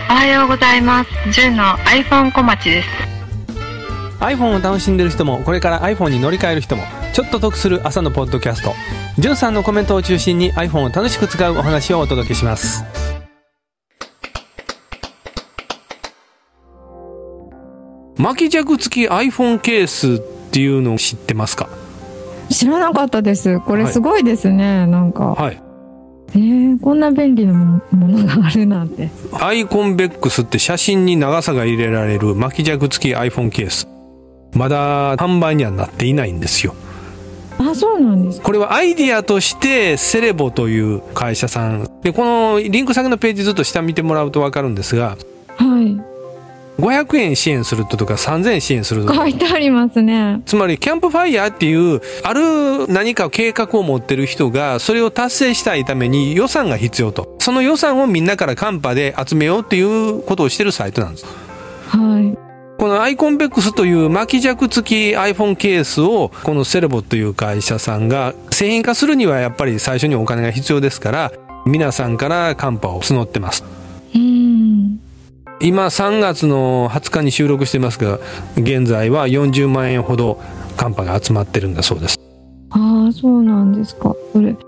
おはようございます。じゅんの iPhone 小町です。 iPhone を楽しんでる人もこれから iPhone に乗り換える人もちょっと得する朝のポッドキャスト、じゅんさんのコメントを中心に iPhone を楽しく使うお話をお届けします。巻き尺付き iPhone ケースっていうのを知ってますか？ 知らなかったです。これすごいですね、はい、なんか、はい、こんな便利なものがあるなんて。 アイコンベックスって写真に長さが入れられる巻き尺付き iPhone ケース、まだ販売にはなっていないんですよ。 あ、そうなんですか。 これはアイディアとしてセレボという会社さんで、このリンク先のページずっと下見てもらうと分かるんですが、はい、500円支援するとか3000円支援するとか書いてありますね。 つまりキャンプファイヤーっていうある何か計画を持ってる人がそれを達成したいために予算が必要と、その予算をみんなからカンパで集めようっていうことをしてるサイトなんです。はい。このアイコンベックスという巻き尺付き iPhone ケースをこのセレボという会社さんが製品化するにはやっぱり最初にお金が必要ですから皆さんからカンパを募ってます。今3月の20日に収録してますが、現在は40万円ほどカンパが集まってるんだそうです。 ああ、そうなんですか。これ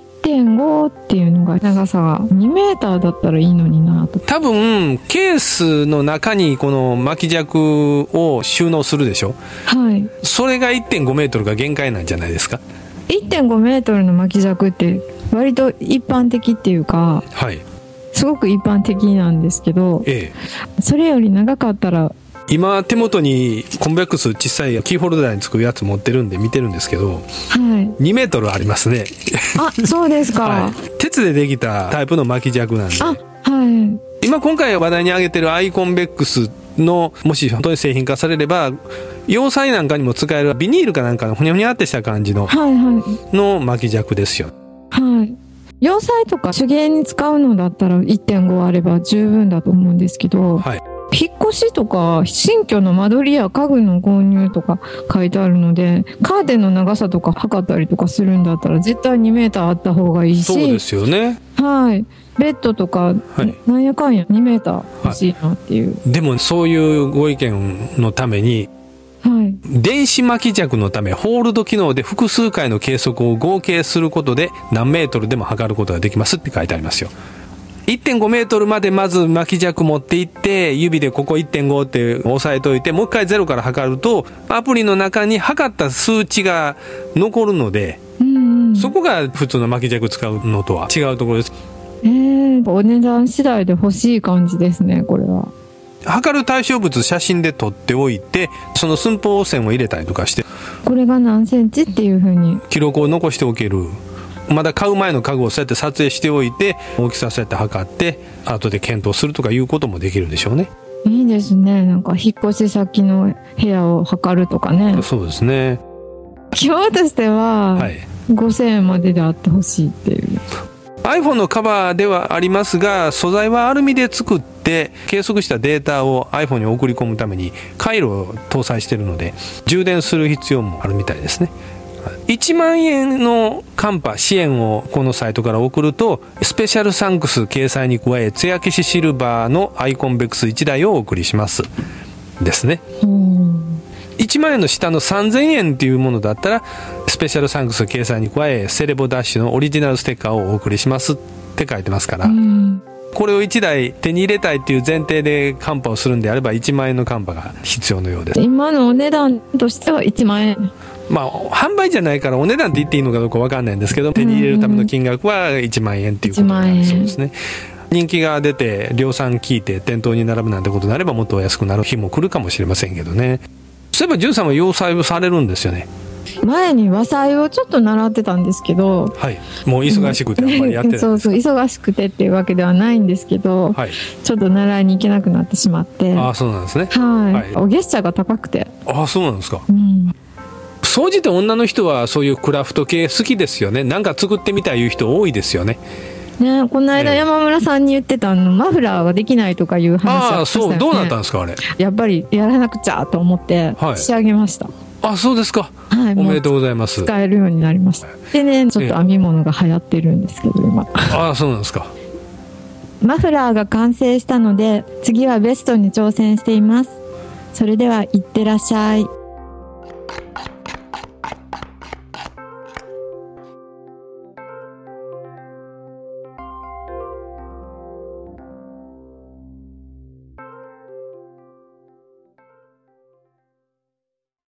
1.5 っていうのが長さが2メーターだったらいいのになと。 多分ケースの中にこの巻き尺を収納するでしょ。はい。それが 1.5 メートルが限界なんじゃないですか。 1.5 メートルの巻き尺って割と一般的っていうか、はい。すごく一般的なんですけど、それより長かったら。 今手元にコンベックス小さいキーホルダーにつくやつ持ってるんで見てるんですけど、はい、2メートルありますね。 あ、そうですか。 はい、鉄でできたタイプの巻き尺なんで。あ、はい。今回話題に挙げてるアイコンベックスのもし本当に製品化されれば洋裁なんかにも使えるビニールかなんかのふにゃふにゃってした感じの、はいはい、の巻き尺ですよ。 はい。洋裁とか手芸に使うのだったら 1.5 あれば十分だと思うんですけど、はい、引っ越しとか新居の間取りや家具の購入とか書いてあるので、カーテンの長さとか測ったりとかするんだったら絶対2メーターあった方がいいし。 そうですよね。 はい。ベッドとか、はい、なんやかんや2メーター欲しいなっていう、はい、 でもそういうご意見のために、はい、電子巻き尺のためホールド機能で複数回の計測を合計することで何メートルでも測ることができますって書いてありますよ。 1.5 メートルまでまず巻き尺持っていって指でここ 1.5 って押さえといてもう一回ゼロから測るとアプリの中に測った数値が残るので、そこが普通の巻き尺使うのとは違うところです。 お値段次第で欲しい感じですね。これは測る対象物写真で撮っておいてその寸法線を入れたりとかしてこれが何センチっていう風に記録を残しておける。まだ買う前の家具をそうやって撮影しておいて大きさそうやって測って後で検討するとかいうこともできるでしょうね。 いいですね。なんか引っ越し先の部屋を測るとかね。 そうですね。 希望としては5000円までであってほしいっていう、 iPhone のカバーではありますが素材はアルミで作って計測したデータを iPhone に送り込むために回路を搭載しているので充電する必要もあるみたいですね。1万円のカンパ支援をこのサイトから送るとスペシャルサンクス掲載に加え艶消しシルバーのアイコンベックス1台をお送りしますですね。1万円の下の3000円っていうものだったらスペシャルサンクス掲載に加えセレボダッシュのオリジナルステッカーをお送りしますって書いてますから、これを1台手に入れたいっていう前提でカンパをするんであれば1万円のカンパが必要のようです。 今のお値段としては1万円、 まあ販売じゃないからお値段って言っていいのかどうか分かんないんですけど、手に入れるための金額は1万円っていうことになりそうですね。人気が出て量産効いて店頭に並ぶなんてことになればもっと安くなる日も来るかもしれませんけどね。そういえばジュンさんは洋裁をされるんですよね。 前に和裁をちょっと習ってたんですけど、 はい、もう忙しくてあんまりやってないそうそう、忙しくてっていうわけではないんですけど、はい、ちょっと習いに行けなくなってしまって。 ああ、そうなんですね。 はい、お月謝が高くて。 ああ、そうなんですか。総じて女の人はそういうクラフト系好きですよね。なんか作ってみたいいう人多いですよね。 ね、この間山村さんに言ってたマフラーができないとかいう話ありましたよね。ああ、そう、どうなったんですかあれ。 やっぱりやらなくちゃと思って仕上げました。 あ、そうですか。はい、おめでとうございます。 使えるようになりました。でね、ちょっと編み物が流行ってるんですけど今。 ああ、そうなんですか。 マフラーが完成したので次はベストに挑戦しています。それではいってらっしゃい。